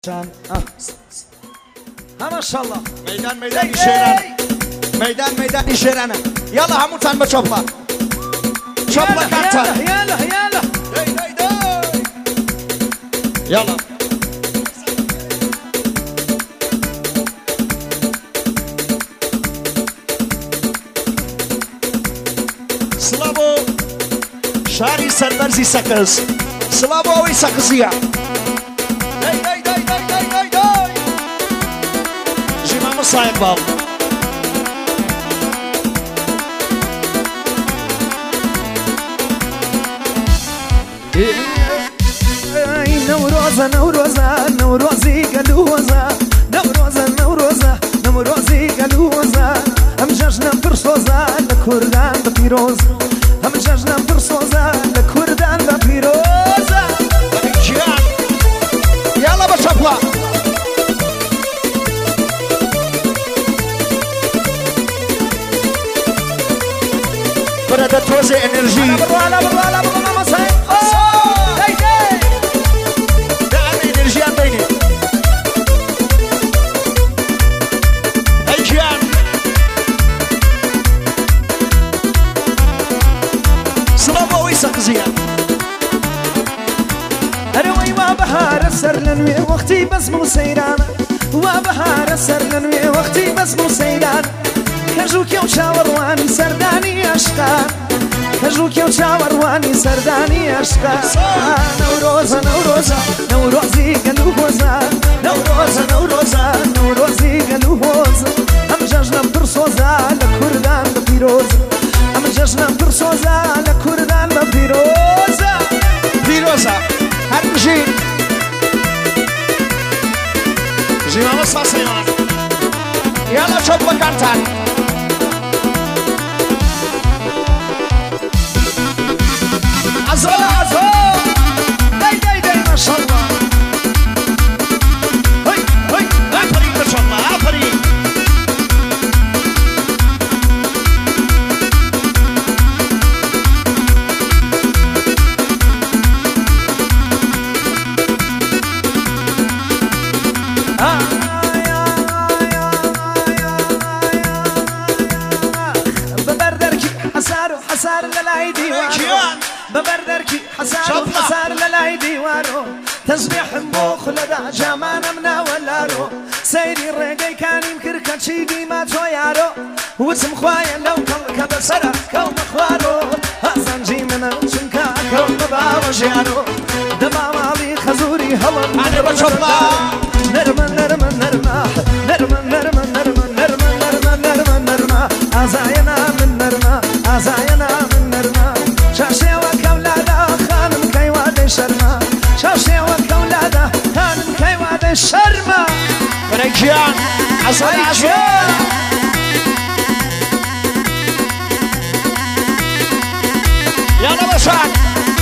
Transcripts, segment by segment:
ما شاء الله ميدان يشيرنا ميدان يشيرنا يلا هموتان بشوبلا شوبلا كارتان يلا يلا سلابو شاري سربرزي سكز سلابو وي سكزيا جمع مصايب باب نوروزة نوروزة نوروزي قلوزة نوروزة نوروزة نوروزي قلوزة هم جاجنا برصوزة لكردان ببيروز هم جاجنا برصوزة لكردان ببيروزة يلا بشبلا بدأت توزع انرجي لا برا مساي دعم انرجي عن بيني ايجان سلامة ويساق زيان أروي وبهار السر لنوي وقتي بس مو سيران وبهار السر لنوي وقتي بس مو سيران كجوكي وشاورواني سرداني عشقان كجوكي وشاورواني سرداني عشقان نوروزة نوروزة نوروزي قلوبوزة نوروزة نوروزة نوروزي قلوبوزة هم جاجنا برصوزة لكردان ببيروزة هم جاجنا برصوزة لكردان ببيروزة بيروزة هرمجين جيما مصر سيمان يلا شوف بكارتان عزو داي ما شاء الله هاي آفرين ما شاء الله آفرين ببردركي حسار للايدي وارو ببردركي حسار للايدي وارو تسبيح مبوخ لدى جامان منا ولارو سيري الرقاي كان يمكر كتشي ديما تويارو وتم خوايا لو كل كبسرة كوم خوارو هزنجي من شنكا كوم باوجيارو دبا مالي خزوري هلم أنا بشوفلا نرمى نرمى نرمى نرمى نرمى نرمى نرمى نرمى نرمى نرمى أزاينا من نرمى أزاينا من نرمى شاشي وكولادا خانم كيوادي شرمى شاشي وكولادا خانم كيوادي شرمى رجيان عزو يلا بشان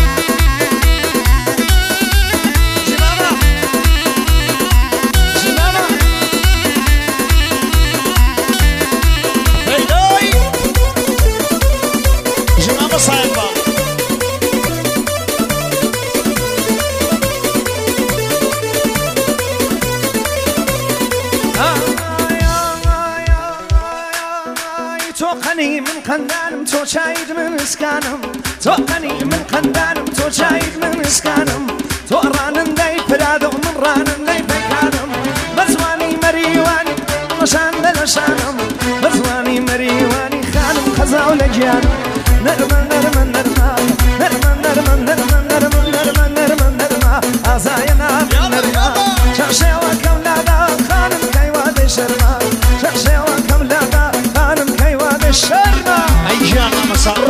توقني من قندانم تو شايد من اسكانم توقني من قندانم تو شايد من اسكانم تو رانن داي برادو من رانن داي بكانم بزواني مريواني لشان دلشانم بزواني مريواني خانم خزاو لجانم نرمى نرمى نرمى نرمى نرمى نرمى نرمى نرمى نرمى نرمى أزاينا من نرمى شاشي وكولادا خانم كيوادي شرما شاشي وكولادا خانم كيوادي شرما أيجان مصر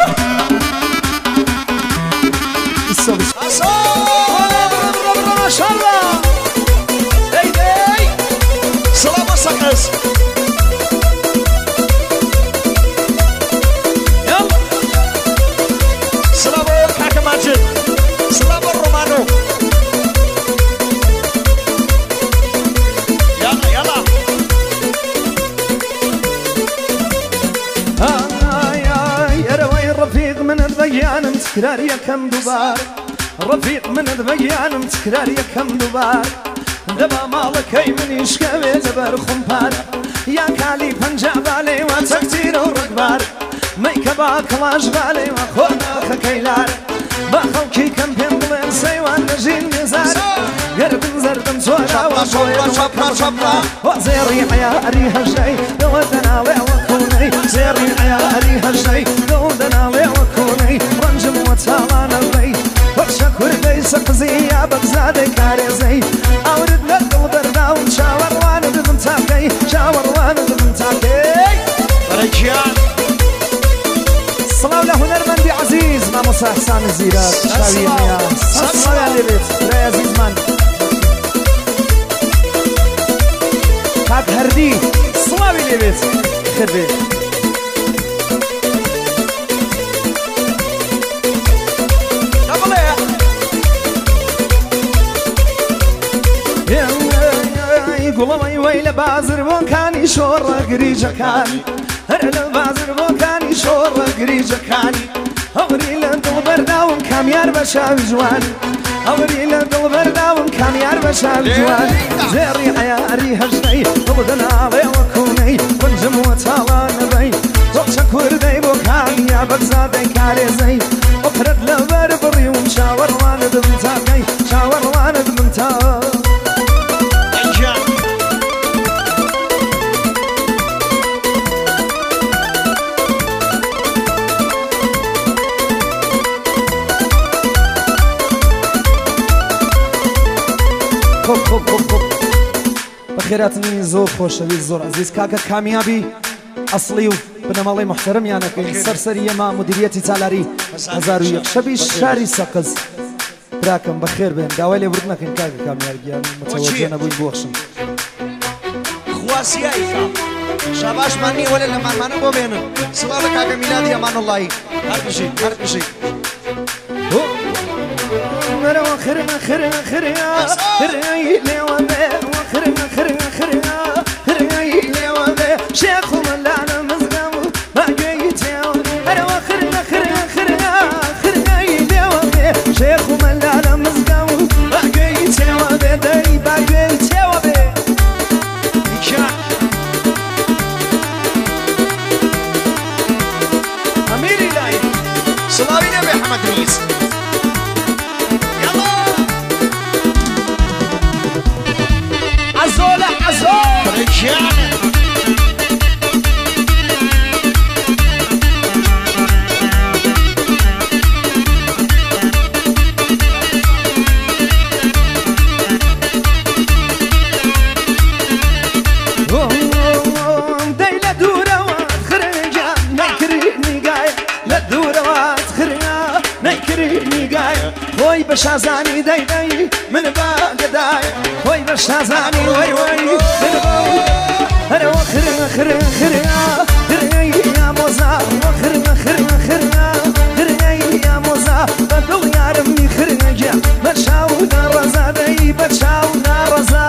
ما شاء الله داي سلامة سكز يلا سلامة حاكم ماجد سلامة رومانو يلا يا روي الرفيق من الضيان تكرار يا كم دبار رفيق من الضيان تكرار يا كم دبار لەبا ماڵەکەی منیش کەوێ لەبەر خۆمپارە یا کالی پەنجا بالێوە چەکتیرە و ڕگبار مەیکە با کڵاش بالێوە خۆناخەکەی لارە با خەڵکی کەم پێم بڵێن سەیوان لەژین نێزار گەردن زەردم چۆراوە زێڕی عیاری هەژەی دەوە دەناڵێوە کوونەی زێڕی عیاری هەژەی دەوە دەناڵێوە کوونەی ڕەنجم وە چاڵانە بڵێی بەخشە کوردەی سەقزی یا بەگزادەی کارێزەی ئاورت لە دڵ بەرداوم چاوەڕوانە دبم تاکەی چاوەڕوانە دبم تاکەی بەرەگیان سڵاو لە هونەرمەندی عەزیز مامۆستا حسان زیرات شاوی هەیە سڵاویان لێبێت برای عەزیزمان کاک هەردی سڵاوی لێبێت خێر بێت گوڵەوەی وەی لە بازربۆکانی شۆڕە گریجەکانی هەر لە بازربۆکانی شۆڕە گریجەکانی هەوری لە دڵ بەرداوم کامیار بە شاوی جوانی هەوری لە دڵ بەرداوم کامیار بە شاوی جوانی زێڕی عیاری هەژنەی دڵ دەناڵێوە کوونەی ڕەنجم وە چاڵانەبەی تۆچە کوردەی بۆ کامیا بەگزادەی کارێزەی ئۆپرەت لەبەر بڕیوم چاوەڕوانە دبم تاکەی چاوەڕوانە دبم تاکەی بەخێراتنی زۆر خۆشەوی زۆر عەزیز کاکە کامیابی ئەسڵی و بنەماڵی محتەرەمیانەکەین سەرسەری ئێمە مدیریەتی تالاری 1001 شەبی شاری سەقز براکەم بەخێر بێن داوای لێبورد نەکەین کاکە کامیارگیان متەوەجێ نەبووین بۆخشن خواسیایکە شاباشمانی وەلە لە مامانە بۆ بێنن سڵاو لە کاکە میلادی ئەمانەڵڵاهی هەر بژین هەر بژین مروا خرنا خرنا خرنا خرنا ليوا خرنا خرنا خرنا خرنا ليوا شيخ ملانا مزقام ما جيت يا مروا خرنا خرنا خرنا خرنا ليوا شيخ ملانا مزقام ما جيت يا داي ما جيت يا أميري لاي سڵاوی نەبێ حەمەد ریز عزولة عزول رجعنا داي لا دورة خرجة نكرني قاية لا دورة خرجة نكرني قاية وي بشازاني داي داي من باقداي وي بشازاني وي وي من باقداي أنا وخرنا خرنا خرنا خرنا يا موزا وخرنا خرنا خرنا خرنا يا موزا بدو يا رمي خرنا جا بتشاونا رزا داي بتشاونا رزا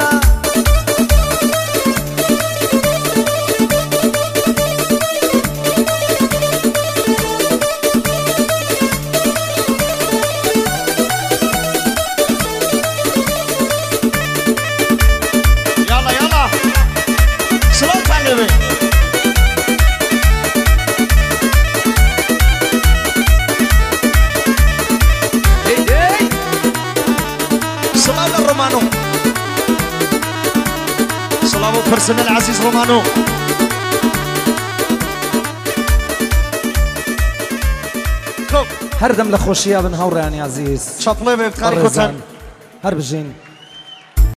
فرسنا العزيز رومانو هەردەم لە خۆشییا بن هەوڕیانی عەزیز شەپڵێ بێ بکاری کۆتەن هەر بژین